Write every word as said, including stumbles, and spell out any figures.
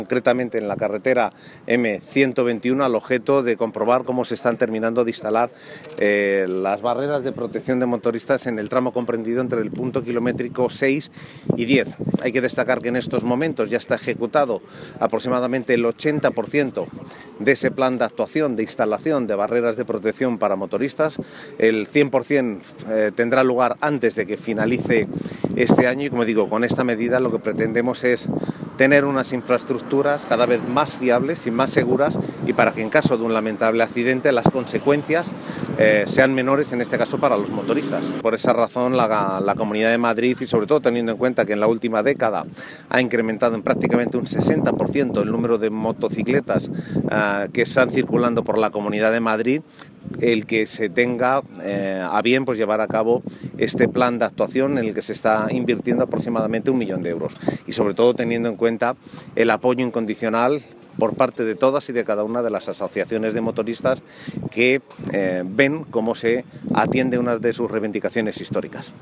Concretamente en la carretera eme ciento veintiuno, al objeto de comprobar cómo se están terminando de instalar eh, las barreras de protección de motoristas en el tramo comprendido entre el punto kilométrico seis y diez. Hay que destacar que en estos momentos ya está ejecutado aproximadamente el ochenta por ciento de ese plan de actuación de instalación de barreras de protección para motoristas. El cien por ciento eh, tendrá lugar antes de que finalice este año y, como digo, con esta medida lo que pretendemos es tener unas infraestructuras cada vez más fiables y más seguras, y para que en caso de un lamentable accidente las consecuencias eh, sean menores, en este caso para los motoristas. Por esa razón la, la Comunidad de Madrid, y sobre todo teniendo en cuenta que en la última década ha incrementado en prácticamente un sesenta por ciento el número de motocicletas eh, que están circulando por la Comunidad de Madrid, el que se tenga eh, a bien pues llevar a cabo este plan de actuación en el que se está invirtiendo aproximadamente un millón de euros, y sobre todo teniendo en cuenta el apoyo incondicional por parte de todas y de cada una de las asociaciones de motoristas que eh, ven cómo se atiende una de sus reivindicaciones históricas.